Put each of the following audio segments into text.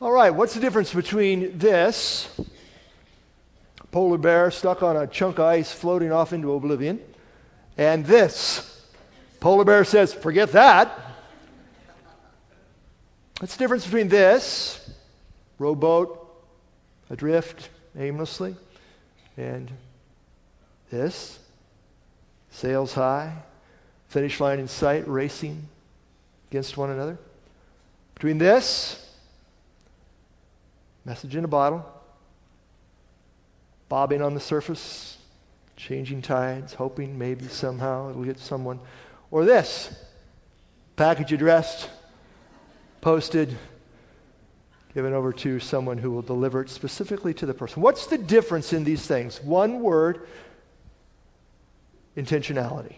All right, what's the difference between this polar bear stuck on a chunk of ice floating off into oblivion and this polar bear says, forget that? What's the difference between this rowboat adrift aimlessly and this sails high, finish line in sight, racing against one another? Between this message in a bottle, bobbing on the surface, changing tides, hoping maybe somehow it'll get someone, or this package addressed, posted, given over to someone who will deliver it specifically to the person. What's the difference in these things? One word: intentionality.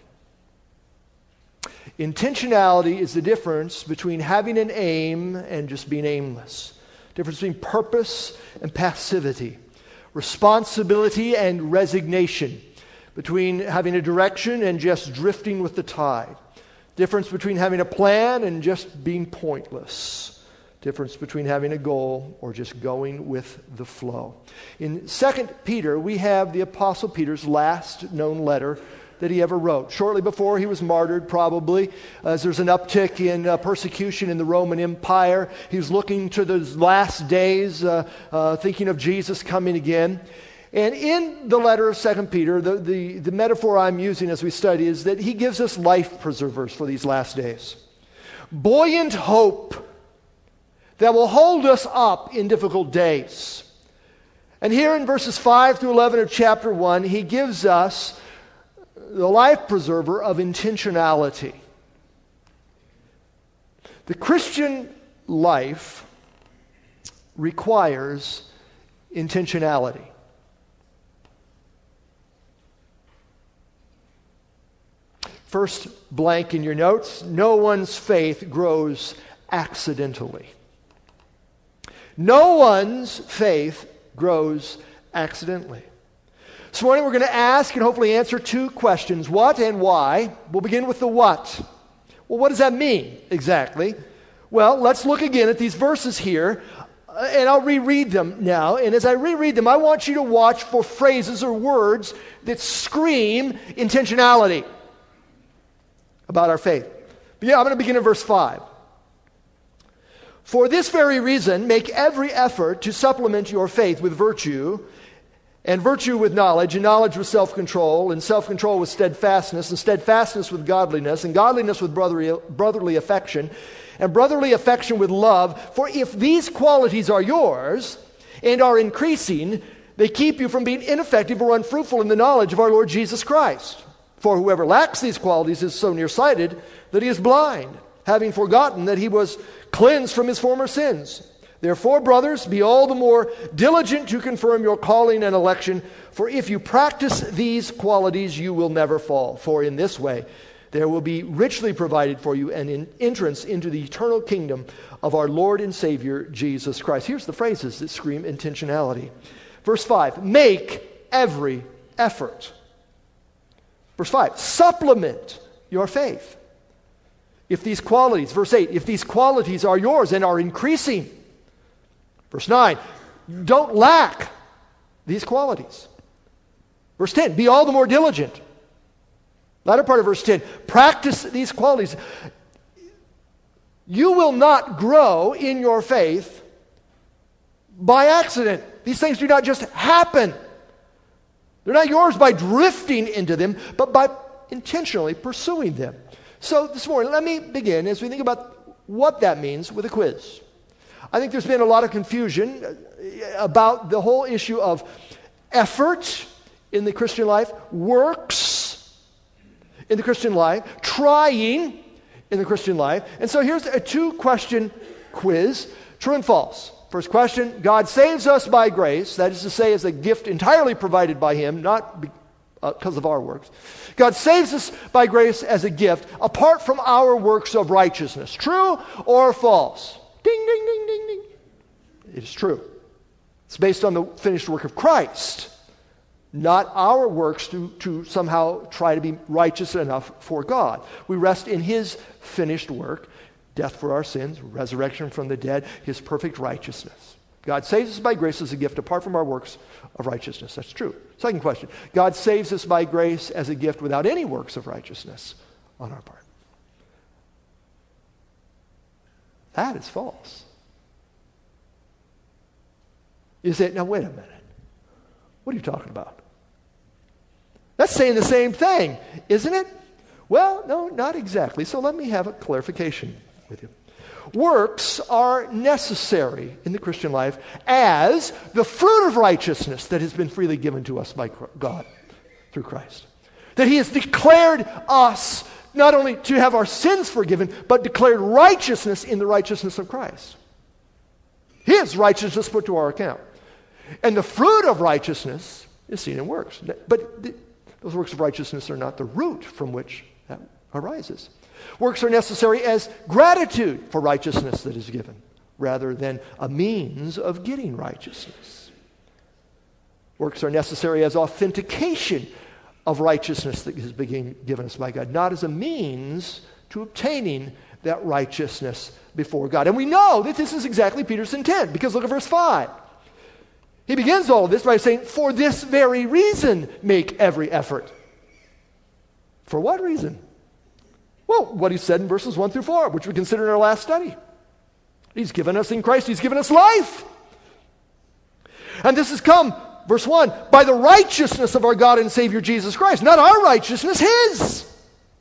Intentionality is the difference between having an aim and just being aimless. Difference between purpose and passivity. Responsibility and resignation. Between having a direction and just drifting with the tide. Difference between having a plan and just being pointless. Difference between having a goal or just going with the flow. In 2 Peter, we have the Apostle Peter's last known letter that he ever wrote. Shortly before he was martyred, probably, as there's an uptick in persecution in the Roman Empire. He was looking to those last days, thinking of Jesus coming again. And in the letter of 2 Peter, the metaphor I'm using as we study is that he gives us life preservers for these last days. Buoyant hope that will hold us up in difficult days. And here in verses 5 through 11 of chapter 1, he gives us the life preserver of intentionality. The Christian life requires intentionality. First blank in your notes: no one's faith grows accidentally. No one's faith grows accidentally. This morning we're going to ask and hopefully answer two questions: what and why. We'll begin with the what. Well, what does that mean exactly? Well, let's look again at these verses here, and I'll reread them now. And as I reread them, I want you to watch for phrases or words that scream intentionality about our faith. But yeah, I'm going to begin in verse 5. For this very reason, make every effort to supplement your faith with virtue, and virtue with knowledge, and knowledge with self-control, and self-control with steadfastness, and steadfastness with godliness, and godliness with brotherly affection, and brotherly affection with love. For if these qualities are yours and are increasing, they keep you from being ineffective or unfruitful in the knowledge of our Lord Jesus Christ. For whoever lacks these qualities is so nearsighted that he is blind, having forgotten that he was cleansed from his former sins. Therefore, brothers, be all the more diligent to confirm your calling and election, for if you practice these qualities, you will never fall. For in this way, there will be richly provided for you an entrance into the eternal kingdom of our Lord and Savior, Jesus Christ. Here's the phrases that scream intentionality. Verse 5, make every effort. Verse 5, supplement your faith. If these qualities, verse 8, if these qualities are yours and are increasing. Verse 9, don't lack these qualities. Verse 10, be all the more diligent. Latter part of verse 10, practice these qualities. You will not grow in your faith by accident. These things do not just happen. They're not yours by drifting into them, but by intentionally pursuing them. So this morning, let me begin as we think about what that means with a quiz. I think there's been a lot of confusion about the whole issue of effort in the Christian life, works in the Christian life, trying in the Christian life. And so here's a two-question quiz, true and false. First question, God saves us by grace, that is to say, as a gift entirely provided by Him, not because of our works. God saves us by grace as a gift, apart from our works of righteousness. True or false? Ding, ding, ding, ding, ding. It is true. It's based on the finished work of Christ, not our works to somehow try to be righteous enough for God. We rest in His finished work, death for our sins, resurrection from the dead, his perfect righteousness. God saves us by grace as a gift apart from our works of righteousness. That's true. Second question. God saves us by grace as a gift without any works of righteousness on our part. That is false. You say, now wait a minute. What are you talking about? That's saying the same thing, isn't it? Well, no, not exactly. So let me have a clarification with you. Works are necessary in the Christian life as the fruit of righteousness that has been freely given to us by God through Christ. That he has declared us not only to have our sins forgiven, but declared righteousness in the righteousness of Christ. His righteousness put to our account. And the fruit of righteousness is seen in works. But those works of righteousness are not the root from which that arises. Works are necessary as gratitude for righteousness that is given, rather than a means of getting righteousness. Works are necessary as authentication of righteousness that has been given us by God, not as a means to obtaining that righteousness before God. And we know that this is exactly Peter's intent, because look at verse 5. He begins all of this by saying, for this very reason, make every effort. For what reason? Well, what he said in verses 1 through 4, which we considered in our last study. He's given us in Christ, he's given us life. And this has come, verse 1, by the righteousness of our God and Savior Jesus Christ. Not our righteousness, his.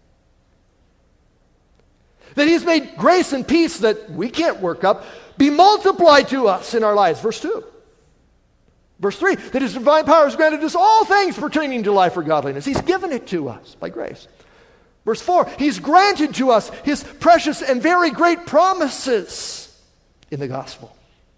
That he has made grace and peace that we can't work up be multiplied to us in our lives. Verse 2. Verse 3, that his divine power has granted us all things pertaining to life or godliness. He's given it to us by grace. Verse 4, he's granted to us his precious and very great promises in the gospel.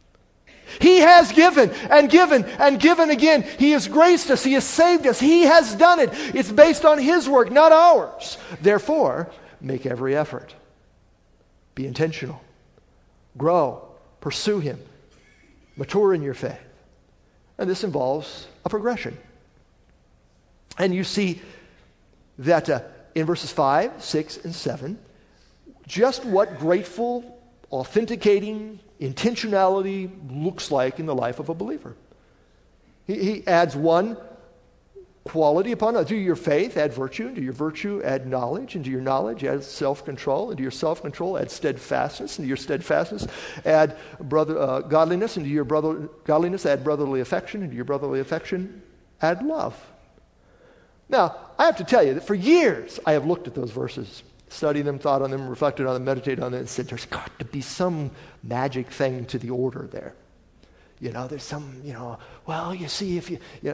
He has given and given and given again. He has graced us. He has saved us. He has done it. It's based on his work, not ours. Therefore, make every effort. Be intentional. Grow. Pursue him. Mature in your faith. And this involves a progression. And you see that in verses 5, 6, and 7, just what grateful, authenticating intentionality looks like in the life of a believer. He adds one quality upon another. To your faith, add virtue. And to your virtue, add knowledge. And to your knowledge, add self-control. And to your self-control, add steadfastness. And to your steadfastness, add godliness. And to your godliness, add brotherly affection. And to your brotherly affection, add love. Now, I have to tell you that for years I have looked at those verses, studied them, thought on them, reflected on them, meditated on them, and said, there's got to be some magic thing to the order there. There's some, well, you see, if you know.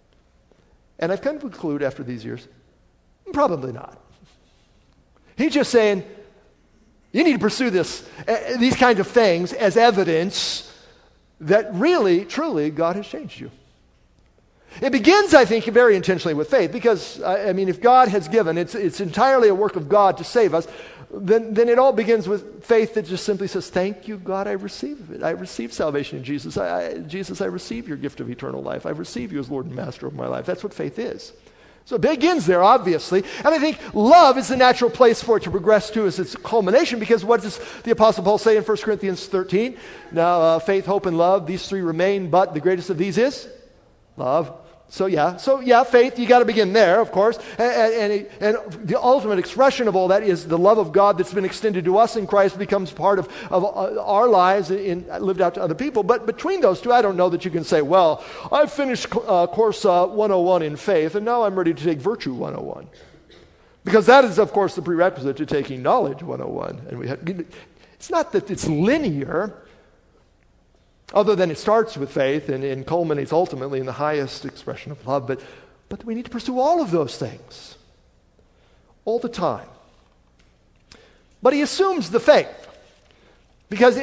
And I've come to conclude after these years, probably not. He's just saying, you need to pursue these kinds of things as evidence that really, truly, God has changed you. It begins, I think, very intentionally with faith, because, if God has given, it's entirely a work of God to save us, then it all begins with faith that just simply says, thank you, God, I receive it. I receive salvation in Jesus. Jesus, I receive your gift of eternal life. I receive you as Lord and Master of my life. That's what faith is. So it begins there, obviously. And I think love is the natural place for it to progress to as its culmination, because what does the Apostle Paul say in 1 Corinthians 13? Now, faith, hope, and love, these three remain, but the greatest of these is love. So faith, you got to begin there, of course. And the ultimate expression of all that is the love of God that's been extended to us in Christ becomes part of our lives and lived out to other people. But between those two, I don't know that you can say, well, I finished course 101 in faith, and now I'm ready to take virtue 101. Because that is, of course, the prerequisite to taking knowledge 101. And it's not that it's linear, other than it starts with faith and culminates ultimately in the highest expression of love. But we need to pursue all of those things all the time. But he assumes the faith, because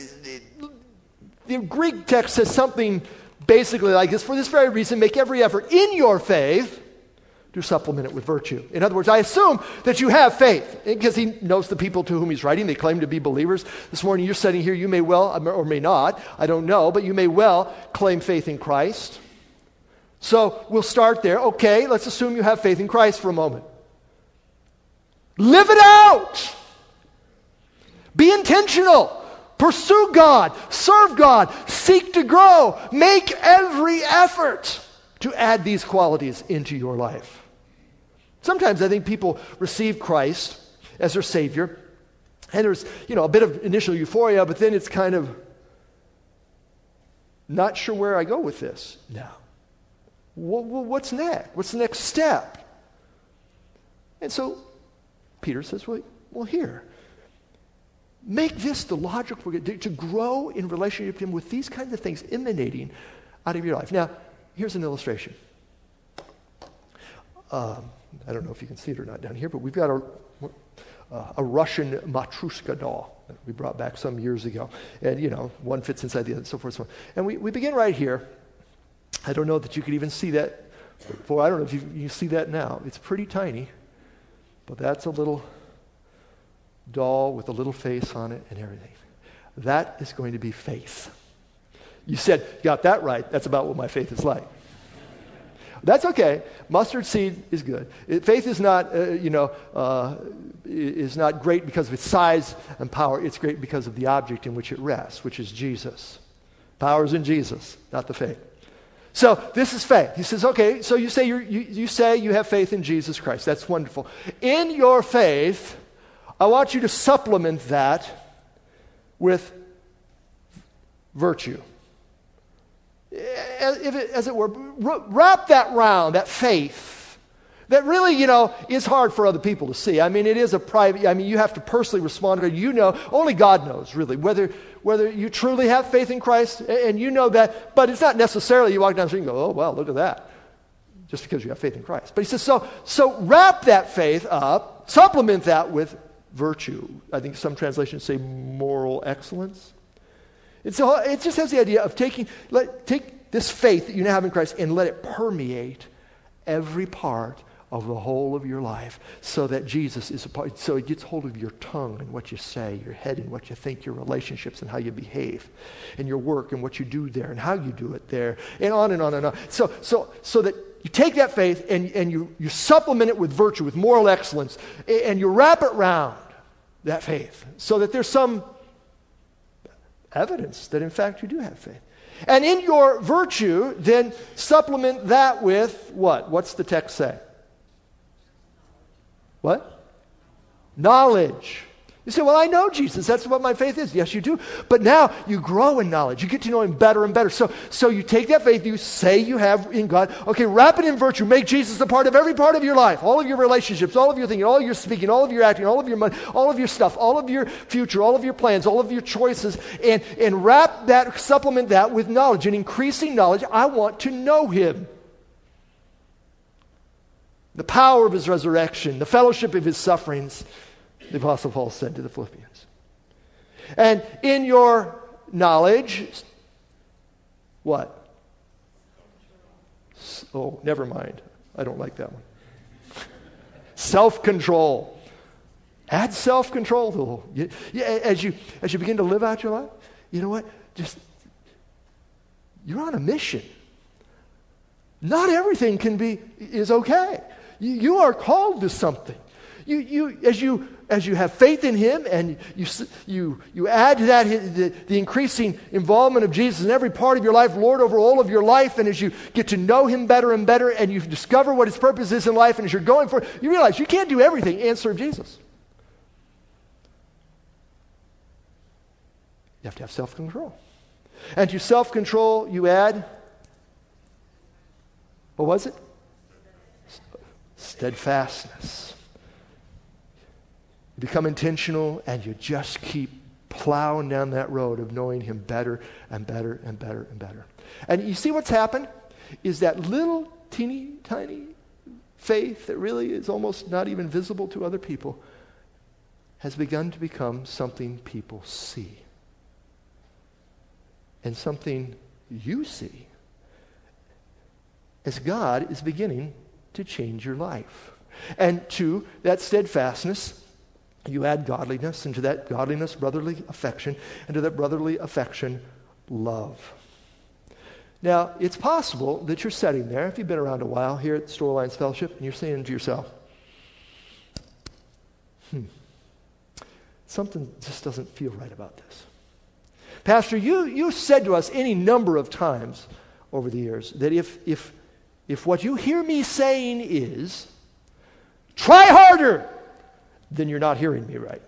the Greek text says something basically like this: for this very reason, make every effort in your faith to supplement it with virtue. In other words, I assume that you have faith, because he knows the people to whom he's writing. They claim to be believers. This morning you're sitting here, you may well, or may not, I don't know, but you may well claim faith in Christ. So we'll start there. Okay, let's assume you have faith in Christ for a moment. Live it out! Be intentional. Pursue God. Serve God. Seek to grow. Make every effort to add these qualities into your life. Sometimes I think people receive Christ as their Savior, and there's, a bit of initial euphoria, but then it's kind of not sure where I go with this now. What's next? What's the next step? And so Peter says, well, here. Make this the logical to grow in relationship to Him with these kinds of things emanating out of your life. Now, here's an illustration. I don't know if you can see it or not down here, but we've got a Russian Matryoshka doll that we brought back some years ago. And, one fits inside the other, and so forth and so on. And we begin right here. I don't know that you could even see that before. I don't know if you see that now. It's pretty tiny, but that's a little doll with a little face on it and everything. That is going to be faith. You said, got that right. That's about what my faith is like. That's okay. Mustard seed is good. Faith is not, is not great because of its size and power. It's great because of the object in which it rests, which is Jesus. Power is in Jesus, not the faith. So this is faith. He says, okay, so you say you have faith in Jesus Christ. That's wonderful. In your faith, I want you to supplement that with virtue. As it were, wrap that round, that faith, that really, is hard for other people to see. I mean, it is a private, you have to personally respond to it. Only God knows, really, whether you truly have faith in Christ, and you know that, but it's not necessarily you walk down the street and go, oh, wow, look at that, just because you have faith in Christ. But he says, so wrap that faith up, supplement that with virtue. I think some translations say moral excellence. It just has the idea of take this faith that you now have in Christ and let it permeate every part of the whole of your life, so that Jesus is a part, so it gets hold of your tongue and what you say, your head and what you think, your relationships and how you behave, and your work and what you do there and how you do it there, and on and on and on. So that you take that faith and you supplement it with virtue, with moral excellence, and you wrap it around that faith so that there's some evidence that in fact you do have faith. And in your virtue, then supplement that with what? What's the text say? What? Knowledge. You say, well, I know Jesus. That's what my faith is. Yes, you do. But now you grow in knowledge. You get to know Him better and better. So you take that faith you say you have in God. Okay, wrap it in virtue. Make Jesus a part of every part of your life. All of your relationships, all of your thinking, all of your speaking, all of your acting, all of your money, all of your stuff, all of your future, all of your plans, all of your choices. And wrap that, supplement that with knowledge. And increasing knowledge, I want to know Him. The power of His resurrection, the fellowship of His sufferings, the Apostle Paul said to the Philippians. And in your knowledge, what? Oh, never mind. I don't like that one. Self-control. Add self-control. As you begin to live out your life, you know what? You're on a mission. Not everything is okay. You are called to something. As you have faith in Him and you add to that the increasing involvement of Jesus in every part of your life, Lord over all of your life, and as you get to know Him better and better, and you discover what His purpose is in life, and as you're going for it, you realize you can't do everything and serve Jesus. You have to have self-control. And to self-control, you add, what was it? Steadfastness. You become intentional and you just keep plowing down that road of knowing Him better and better and better and better. And you see what's happened is that little teeny tiny faith that really is almost not even visible to other people has begun to become something people see. And something you see as God is beginning to change your life. And to that steadfastness, you add godliness, and to that godliness, brotherly affection, and to that brotherly affection, love. Now, it's possible that you're sitting there, if you've been around a while here at Store Alliance Fellowship, and you're saying to yourself, something just doesn't feel right about this. Pastor, you said to us any number of times over the years that if what you hear me saying is, try harder, then you're not hearing me right.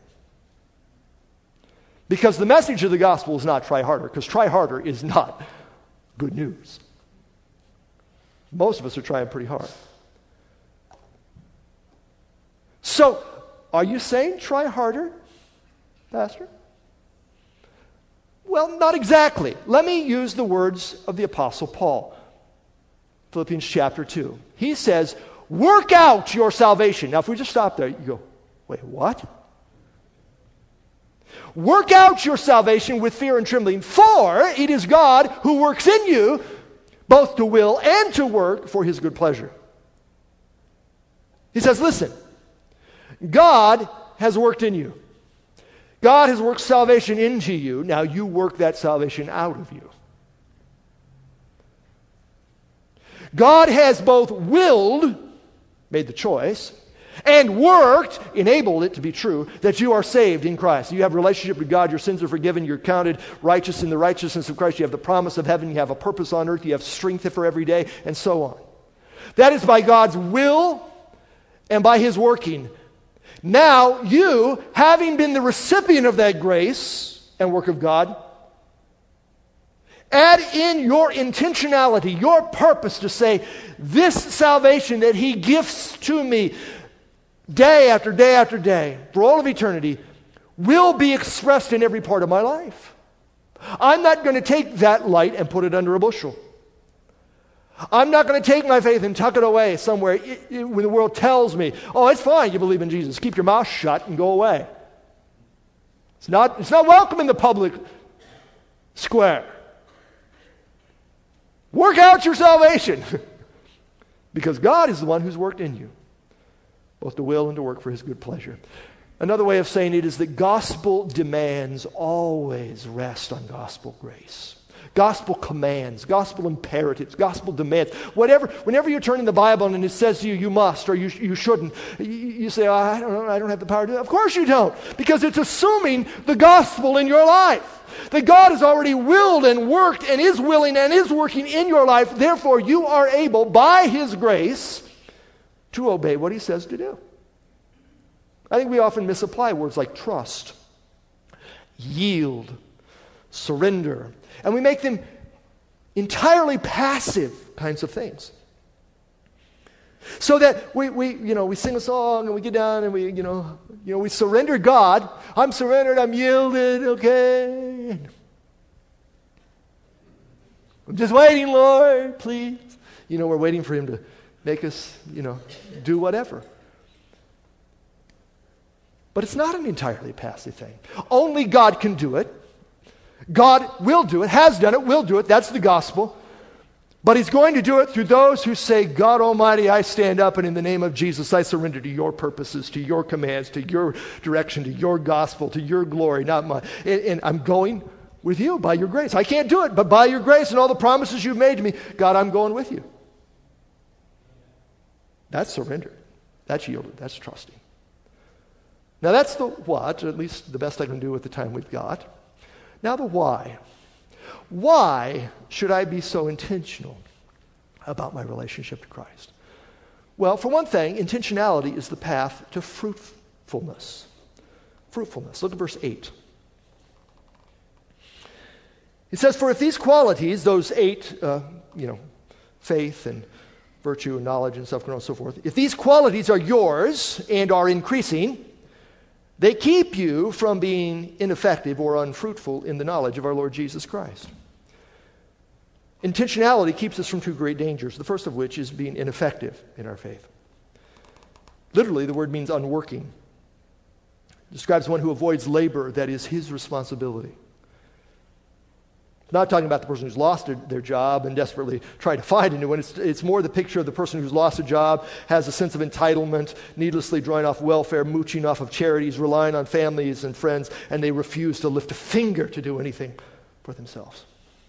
Because the message of the gospel is not try harder, because try harder is not good news. Most of us are trying pretty hard. So, are you saying try harder, Pastor? Well, not exactly. Let me use the words of the Apostle Paul. Philippians chapter 2. He says, work out your salvation. Now, if we just stop there, you go, wait, what? Work out your salvation with fear and trembling, for it is God who works in you both to will and to work for his good pleasure. He says, listen, God has worked in you. God has worked salvation into you. Now you work that salvation out of you. God has both willed, made the choice, and worked, enabled it to be true, that you are saved in Christ. You have a relationship with God, your sins are forgiven, you're counted righteous in the righteousness of Christ, you have the promise of heaven, you have a purpose on earth, you have strength for every day, and so on. That is by God's will and by his working. Now you, having been the recipient of that grace and work of God, add in your intentionality, your purpose to say, this salvation that he gifts to me day after day after day, for all of eternity, will be expressed in every part of my life. I'm not going to take that light and put it under a bushel. I'm not going to take my faith and tuck it away somewhere when the world tells me, oh, it's fine, you believe in Jesus. Keep your mouth shut and go away. It's not welcome in the public square. Work out your salvation. Because God is the one who's worked in you, both to will and to work for his good pleasure. Another way of saying it is that gospel demands always rest on gospel grace. Gospel commands, gospel imperatives, gospel demands. Whenever you turn in the Bible and it says to you, you must or you shouldn't, you say, oh, I don't know, I don't have the power to do that. Of course you don't, because it's assuming the gospel in your life. That God has already willed and worked and is willing and is working in your life. Therefore, you are able, by his grace, to obey what he says to do. I think we often misapply words like trust, yield, surrender, and we make them entirely passive kinds of things. So that we sing a song and we get down and we surrender God. I'm surrendered, I'm yielded, okay. I'm just waiting, Lord, please. We're waiting for him to make us, do whatever. But it's not an entirely passive thing. Only God can do it. God will do it, has done it, will do it. That's the gospel. But he's going to do it through those who say, God Almighty, I stand up and in the name of Jesus, I surrender to your purposes, to your commands, to your direction, to your gospel, to your glory, not mine. And I'm going with you by your grace. I can't do it, but by your grace and all the promises you've made to me, God, I'm going with you. That's surrender. That's yielded. That's trusting. Now that's the what, or at least the best I can do with the time we've got. Now the why. Why should I be so intentional about my relationship to Christ? Well, for one thing, intentionality is the path to fruitfulness. Fruitfulness. Look at verse 8. It says, for if these qualities, those 8, faith and virtue and knowledge and self-control and so forth, if these qualities are yours and are increasing, they keep you from being ineffective or unfruitful in the knowledge of our Lord Jesus Christ. Intentionality keeps us from two great dangers, the first of which is being ineffective in our faith. Literally, the word means unworking. It describes one who avoids labor that is his responsibility. Not talking about the person who's lost their job and desperately trying to find a new one. It's more the picture of the person who's lost a job, has a sense of entitlement, needlessly drawing off welfare, mooching off of charities, relying on families and friends, and they refuse to lift a finger to do anything for themselves.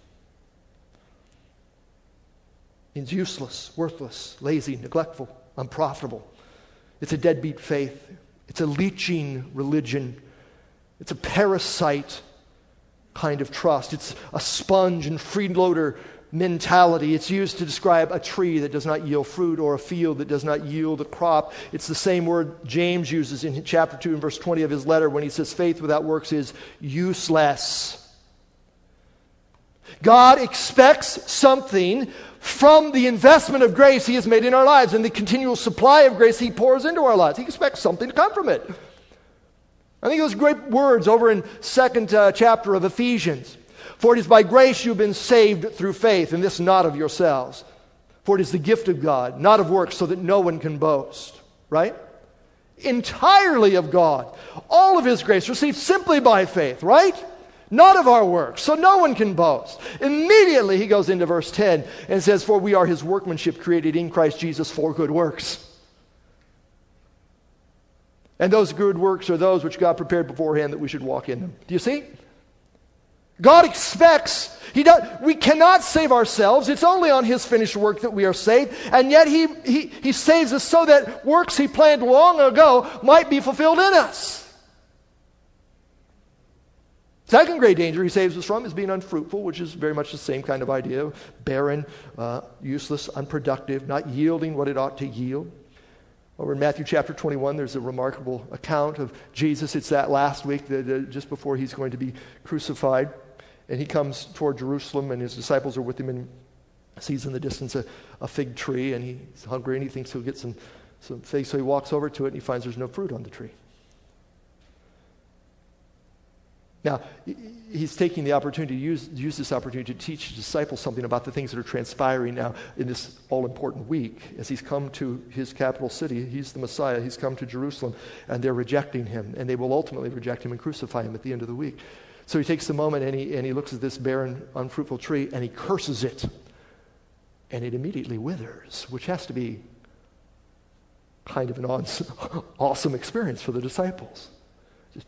Means useless, worthless, lazy, neglectful, unprofitable. It's a deadbeat faith. It's a leeching religion. It's a parasite kind of trust. It's a sponge and freeloader mentality. It's used to describe a tree that does not yield fruit or a field that does not yield a crop. It's the same word James uses in chapter 2 and verse 20 of his letter when he says faith without works is useless. God expects something from the investment of grace he has made in our lives and the continual supply of grace he pours into our lives. He expects something to come from it. I think those great words over in second chapter of Ephesians. For it is by grace you've been saved through faith, and this not of yourselves. For it is the gift of God, not of works, so that no one can boast. Right? Entirely of God. All of his grace received simply by faith. Right? Not of our works, so no one can boast. Immediately he goes into verse 10 and says, for we are his workmanship created in Christ Jesus for good works. And those good works are those which God prepared beforehand that we should walk in them. Do you see? God expects, we cannot save ourselves. It's only on his finished work that we are saved. And yet he saves us so that works he planned long ago might be fulfilled in us. Second great danger he saves us from is being unfruitful, which is very much the same kind of idea. Barren, useless, unproductive, not yielding what it ought to yield. Over in Matthew chapter 21, there's a remarkable account of Jesus. It's that last week, just before he's going to be crucified. And he comes toward Jerusalem, and his disciples are with him, and sees in the distance a fig tree, and he's hungry, and he thinks he'll get some figs. So he walks over to it, and he finds there's no fruit on the tree. Now, he's taking the opportunity to use this opportunity to teach his disciples something about the things that are transpiring now in this all-important week. As he's come to his capital city, he's the Messiah, he's come to Jerusalem, and they're rejecting him, and they will ultimately reject him and crucify him at the end of the week. So he takes the moment, and he looks at this barren, unfruitful tree, and he curses it, and it immediately withers, which has to be kind of an awesome experience for the disciples. Just...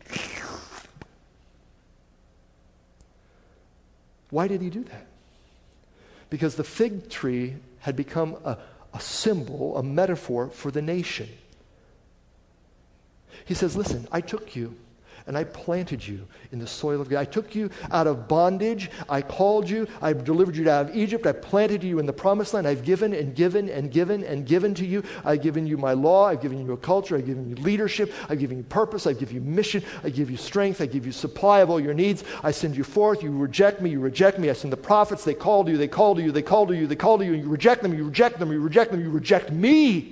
Why did he do that? Because the fig tree had become a symbol, a metaphor for the nation. He says, listen, I took you and I planted you in the soil of God. I took you out of bondage. I called you. I delivered you out of Egypt. I planted you in the promised land. I've given and given and given and given to you. I've given you my law. I've given you a culture. I've given you leadership. I've given you purpose. I've given you mission. I give you strength. I give you supply of all your needs. I send you forth. You reject me. You reject me. I send the prophets. They call to you. They call to you. They call to you. They call to you. And you reject them. You reject them. You reject them. You reject me.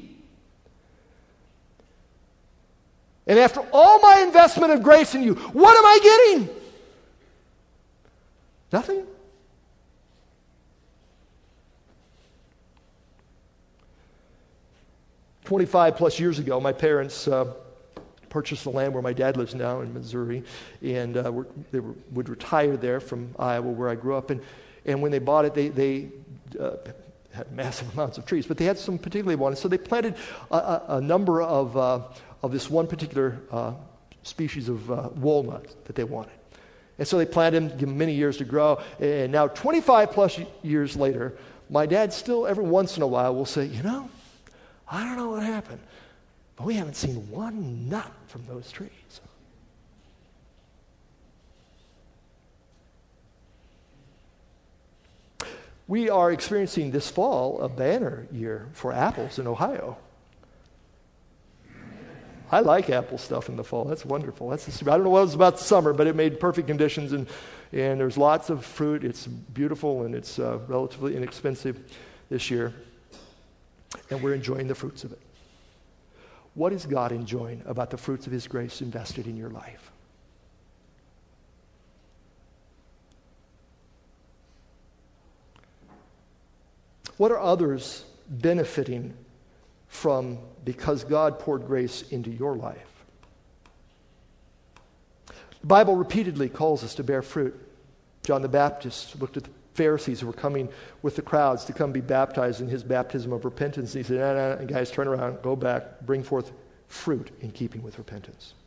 And after all my investment of grace in you, what am I getting? Nothing. +25 years ago, my parents purchased the land where my dad lives now in Missouri, and they would retire there from Iowa, where I grew up. And when they bought it, they had massive amounts of trees, but they had some particularly wanted. So they planted a number of this one particular species of walnut that they wanted. And so they planted them, give them many years to grow. And now 25+ years later, my dad still every once in a while will say, I don't know what happened, but we haven't seen one nut from those trees. We are experiencing this fall a banner year for apples in Ohio. I like apple stuff in the fall. That's wonderful. I don't know what it was about the summer, but it made perfect conditions, and there's lots of fruit. It's beautiful, and it's relatively inexpensive this year, and we're enjoying the fruits of it. What is God enjoying about the fruits of his grace invested in your life? What are others benefiting from because God poured grace into your life? The Bible repeatedly calls us to bear fruit. John the Baptist looked at the Pharisees who were coming with the crowds to come be baptized in his baptism of repentance. And he said, no, guys, turn around, go back, bring forth fruit in keeping with repentance.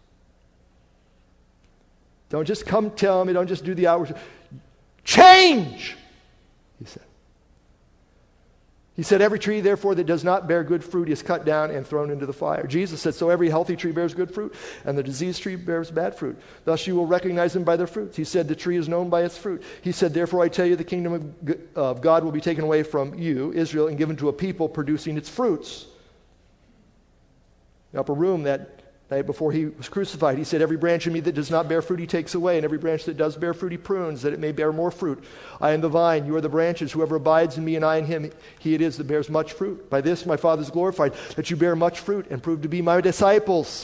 Don't just come tell me, don't just do the outward. Change, he said. He said, every tree, therefore, that does not bear good fruit is cut down and thrown into the fire. Jesus said, so every healthy tree bears good fruit, and the diseased tree bears bad fruit. Thus you will recognize them by their fruits. He said, the tree is known by its fruit. He said, therefore I tell you, the kingdom of God will be taken away from you, Israel, and given to a people producing its fruits. In the upper room that night before he was crucified, he said, every branch in me that does not bear fruit he takes away, and every branch that does bear fruit he prunes, that it may bear more fruit. I am the vine, you are the branches. Whoever abides in me and I in him, he it is that bears much fruit. By this my Father is glorified, that you bear much fruit and prove to be my disciples.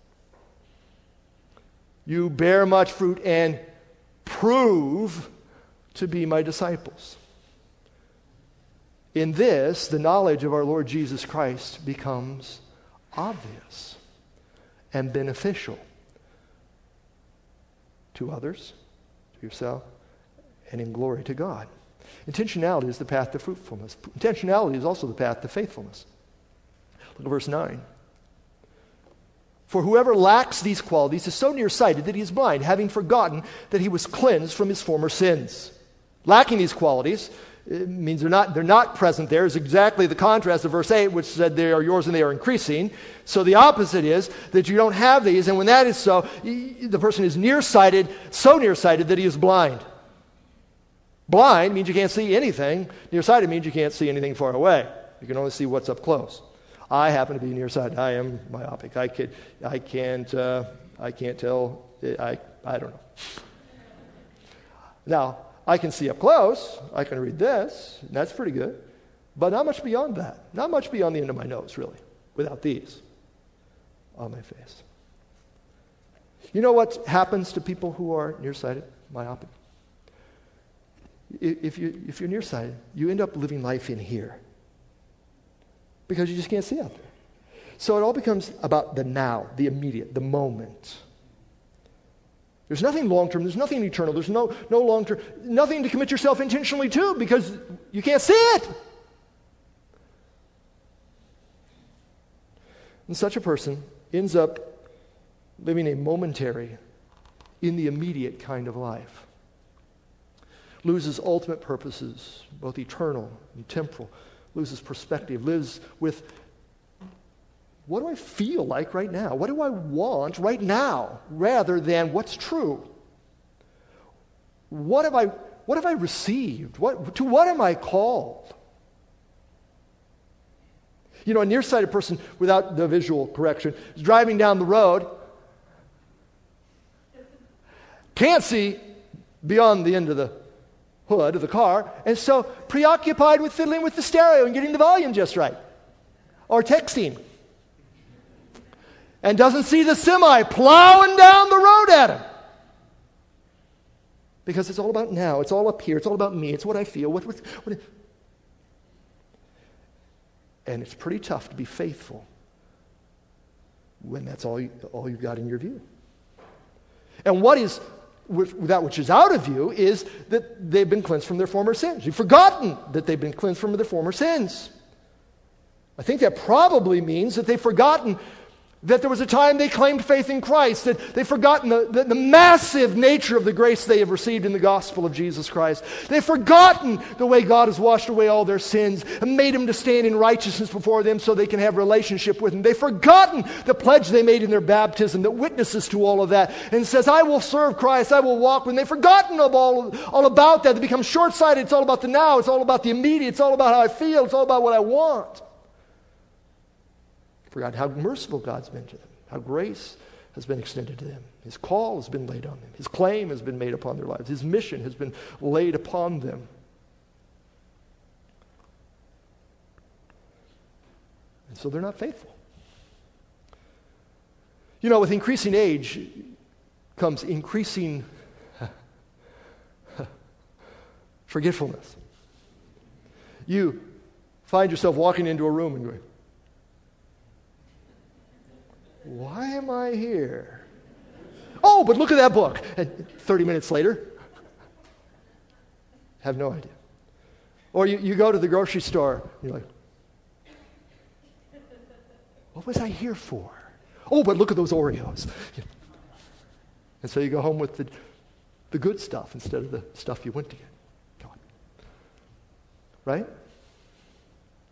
You bear much fruit and prove to be my disciples. In this, the knowledge of our Lord Jesus Christ becomes obvious and beneficial to others, to yourself, and in glory to God. Intentionality is the path to fruitfulness. Intentionality is also the path to faithfulness. Look at verse 9. For whoever lacks these qualities is so nearsighted that he is blind, having forgotten that he was cleansed from his former sins. Lacking these qualities, it means they're not present there, is exactly the contrast of verse 8, which said they are yours and they are increasing. So the opposite is that you don't have these, and when that is so, the person is nearsighted, so nearsighted that he is blind. Blind means you can't see anything. Nearsighted means you can't see anything far away. You can only see what's up close. I happen to be nearsighted. I am myopic. I can't tell. I don't know. Now, I can see up close. I can read this. And that's pretty good. But not much beyond that. Not much beyond the end of my nose, really, without these on my face. You know what happens to people who are nearsighted, myopic? If you're nearsighted, you end up living life in here because you just can't see out there. So it all becomes about the now, the immediate, the moment. There's nothing long-term. There's nothing eternal. There's no long-term, nothing to commit yourself intentionally to because you can't see it. And such a person ends up living a momentary, in the immediate kind of life. Loses ultimate purposes, both eternal and temporal. Loses perspective. Lives with, what do I feel like right now? What do I want right now? Rather than what's true. What have I received? To what am I called? You know, a nearsighted person without the visual correction is driving down the road, can't see beyond the end of the hood of the car, and so preoccupied with fiddling with the stereo and getting the volume just right, or texting, and doesn't see the semi plowing down the road at him. Because it's all about now. It's all up here. It's all about me. It's what I feel. And it's pretty tough to be faithful when that's all you've got in your view. And that which is out of view is that they've been cleansed from their former sins. You've forgotten that they've been cleansed from their former sins. I think that probably means that they've forgotten that there was a time they claimed faith in Christ, that they've forgotten the massive nature of the grace they have received in the gospel of Jesus Christ. They've forgotten the way God has washed away all their sins and made them to stand in righteousness before them so they can have relationship with Him. They've forgotten the pledge they made in their baptism that witnesses to all of that and says, I will serve Christ, I will walk with Him. They've forgotten all about that. They become short-sighted. It's all about the now. It's all about the immediate. It's all about how I feel. It's all about what I want. Forgotten how merciful God's been to them, how grace has been extended to them. His call has been laid on them. His claim has been made upon their lives. His mission has been laid upon them. And so they're not faithful. You know, with increasing age comes increasing forgetfulness. You find yourself walking into a room and going, why am I here? Oh, but look at that book. And 30 minutes later, have no idea. Or you go to the grocery store, and you're like, what was I here for? Oh, but look at those Oreos. And so you go home with the good stuff instead of the stuff you went to get. Right?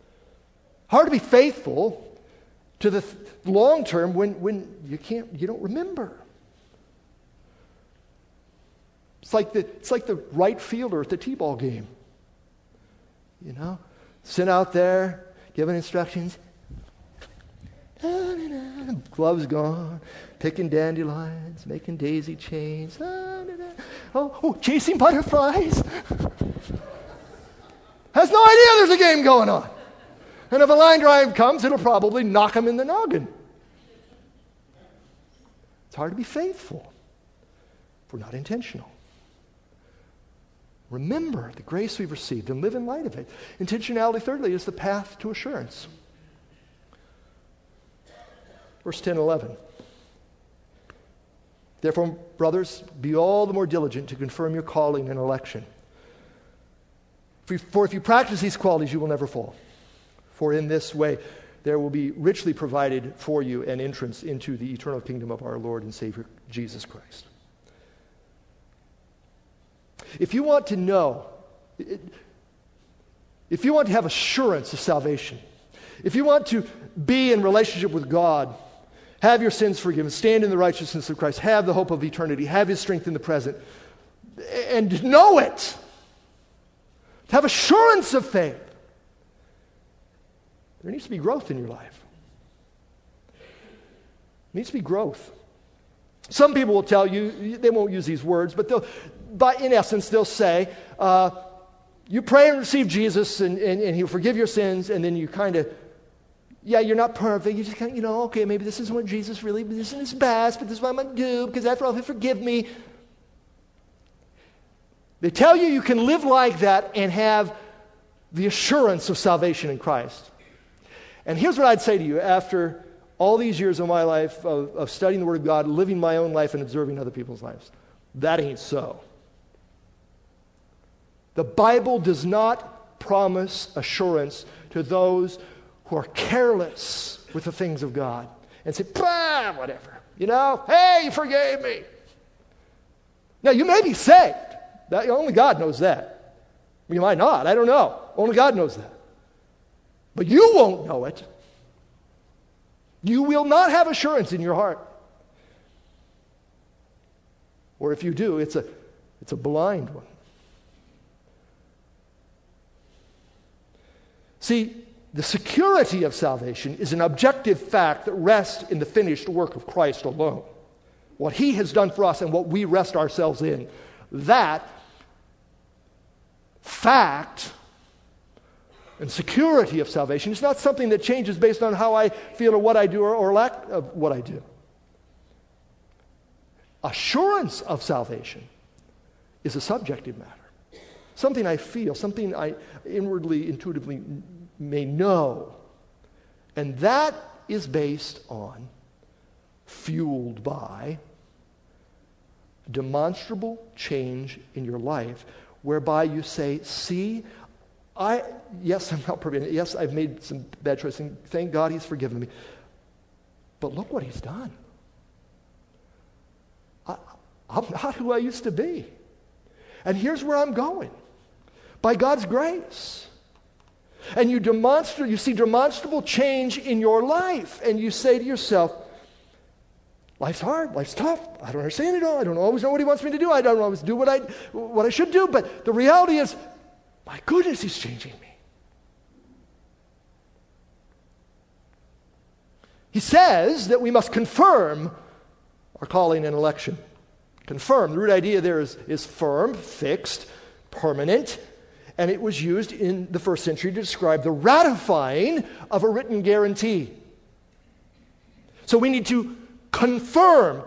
Hard to be faithful to the long term when you don't remember. It's like the right fielder at the t-ball game. You know, sitting out there, giving instructions. Gloves gone, picking dandelions, making daisy chains. Chasing butterflies. Has no idea there's a game going on. And if a line drive comes, it'll probably knock him in the noggin. It's hard to be faithful if we're not intentional. Remember the grace we've received and live in light of it. Intentionality, thirdly, is the path to assurance. Verse 10 and 11. Therefore, brothers, be all the more diligent to confirm your calling and election. For if you practice these qualities, you will never fall. For in this way, there will be richly provided for you an entrance into the eternal kingdom of our Lord and Savior, Jesus Christ. If you want to know, if you want to have assurance of salvation, if you want to be in relationship with God, have your sins forgiven, stand in the righteousness of Christ, have the hope of eternity, have His strength in the present, and know it, to have assurance of faith, there needs to be growth in your life. There needs to be growth. Some people will tell you, they won't use these words, but in essence, they'll say, you pray and receive Jesus and He'll forgive your sins, and then you kind of, you're not perfect. You just kind of, okay, maybe this isn't what Jesus really, this isn't His best, but this is what I'm going to do, because after all, He'll forgive me. They tell you you can live like that and have the assurance of salvation in Christ. And here's what I'd say to you after all these years of my life of studying the Word of God, living my own life and observing other people's lives. That ain't so. The Bible does not promise assurance to those who are careless with the things of God and say, whatever. Hey, you forgave me. Now, you may be saved. Only God knows that. You might not. I don't know. Only God knows that. But you won't know it. You will not have assurance in your heart. Or if you do, it's a blind one. See, the security of salvation is an objective fact that rests in the finished work of Christ alone. What He has done for us and what we rest ourselves in. That fact and security of salvation is not something that changes based on how I feel or what I do or lack of what I do. Assurance of salvation is a subjective matter. Something I feel, something I inwardly, intuitively may know. And that is based on, fueled by, demonstrable change in your life, whereby you say, see, yes, I'm not perfect. Yes, I've made some bad choices. And thank God He's forgiven me. But look what He's done. I'm not who I used to be. And here's where I'm going. By God's grace. And you see demonstrable change in your life. And you say to yourself, life's hard, life's tough. I don't understand it all. I don't always know what He wants me to do. I don't always do what I should do. But the reality is, my goodness, He's changing me. He says that we must confirm our calling and election. Confirm. The root idea there is firm, fixed, permanent. And it was used in the first century to describe the ratifying of a written guarantee. So we need to confirm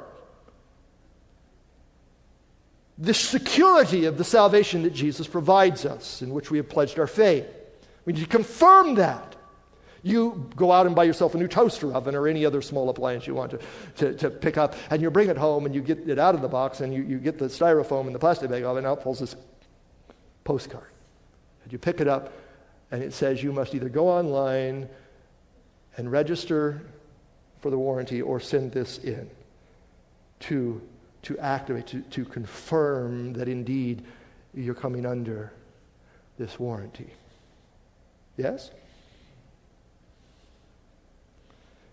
the security of the salvation that Jesus provides us, in which we have pledged our faith. We need to confirm that. You go out and buy yourself a new toaster oven or any other small appliance you want to pick up, and you bring it home and you get it out of the box and you get the styrofoam and the plastic bag off, and out falls this postcard. And you pick it up and it says you must either go online and register for the warranty or send this in to activate, to confirm that indeed you're coming under this warranty. Yes?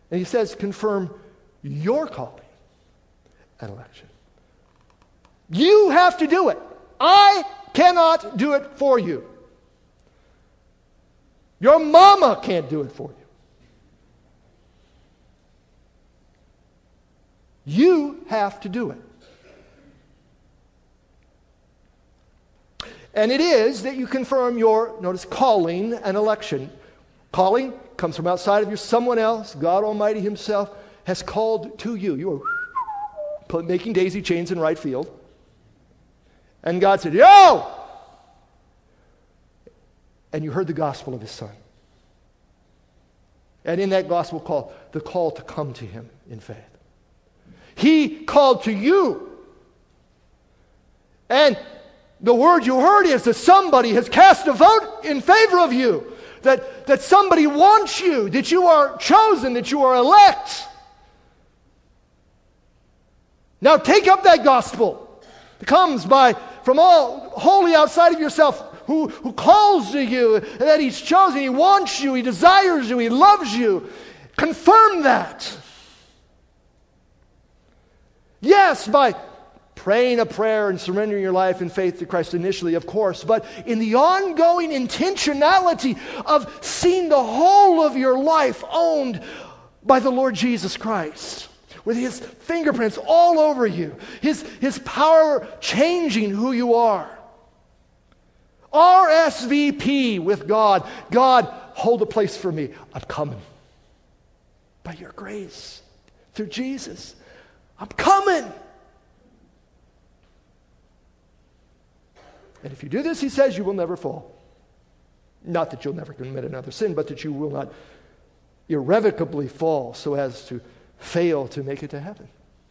And he says, confirm your calling and election. You have to do it. I cannot do it for you. Your mama can't do it for you. You have to do it. And it is that you confirm your, notice, calling and election. Calling comes from outside of you. Someone else, God Almighty himself, has called to you. You are making daisy chains in right field. And God said, yo! And you heard the gospel of his Son. And in that gospel call, the call to come to him in faith. He called to you. And the word you heard is that somebody has cast a vote in favor of you. That somebody wants you, that you are chosen, that you are elect. Now take up that gospel. It comes from all wholly outside of yourself, who calls to you, that he's chosen, he wants you, he desires you, he loves you. Confirm that. Yes, by praying a prayer and surrendering your life in faith to Christ initially, of course, but in the ongoing intentionality of seeing the whole of your life owned by the Lord Jesus Christ, with his fingerprints all over you, his power changing who you are. RSVP with God. God, hold a place for me. I'm coming. By your grace, through Jesus, I'm coming. And if you do this, he says, you will never fall. Not that you'll never commit another sin, but that you will not irrevocably fall so as to fail to make it to heaven.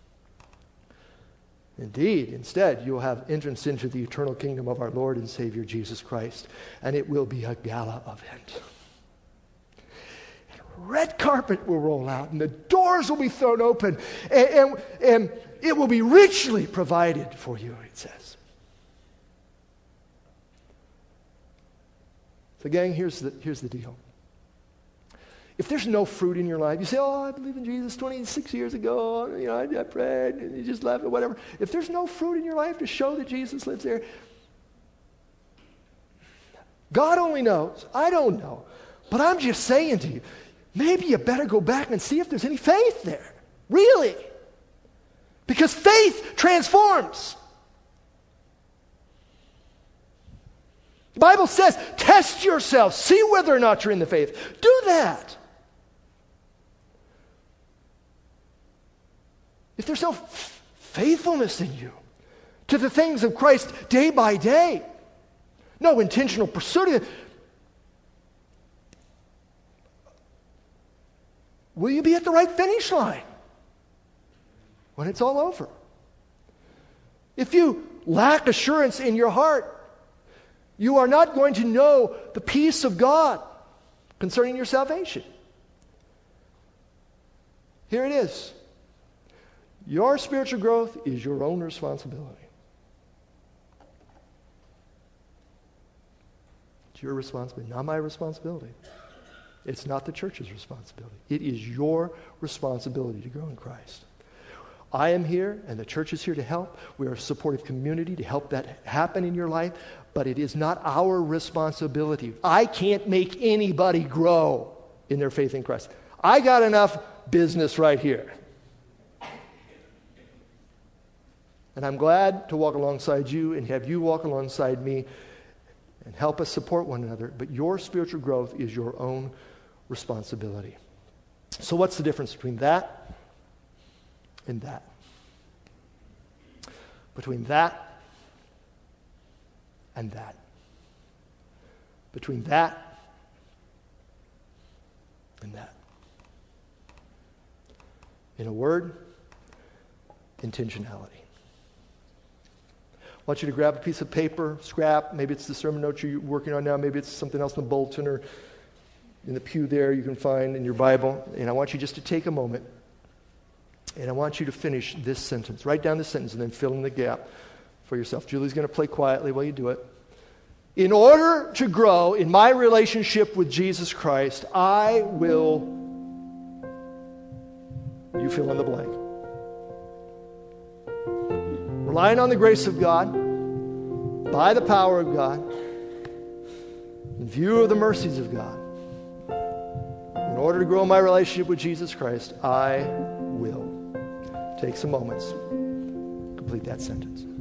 Indeed, instead, you'll have entrance into the eternal kingdom of our Lord and Savior Jesus Christ, and it will be a gala event. And a red carpet will roll out, and the doors will be thrown open, and it will be richly provided for you, it says. So gang, here's the deal. If there's no fruit in your life, you say, oh, I believe in Jesus 26 years ago, I prayed, and you just left, or whatever. If there's no fruit in your life to show that Jesus lives there, God only knows. I don't know. But I'm just saying to you, maybe you better go back and see if there's any faith there. Really. Because faith transforms. The Bible says, test yourself. See whether or not you're in the faith. Do that. If there's no faithfulness in you to the things of Christ day by day, no intentional pursuit of it, will you be at the right finish line when it's all over? If you lack assurance in your heart, you are not going to know the peace of God concerning your salvation. Here it is. Your spiritual growth is your own responsibility. It's your responsibility, not my responsibility. It's not the church's responsibility. It is your responsibility to grow in Christ. I am here, and the church is here to help. We are a supportive community to help that happen in your life, but it is not our responsibility. I can't make anybody grow in their faith in Christ. I got enough business right here. And I'm glad to walk alongside you and have you walk alongside me and help us support one another. But your spiritual growth is your own responsibility. So what's the difference between that and that? Between that and that. Between that and that. In a word, intentionality. I want you to grab a piece of paper, scrap. Maybe it's the sermon notes you're working on now. Maybe it's something else in the bulletin or in the pew there you can find in your Bible. And I want you just to take a moment. And I want you to finish this sentence. Write down this sentence and then fill in the gap for yourself. Julie's going to play quietly while you do it. In order to grow in my relationship with Jesus Christ, I will you fill in the blank. Relying on the grace of God, by the power of God, in view of the mercies of God, in order to grow my relationship with Jesus Christ, I will. Take some moments. Complete that sentence.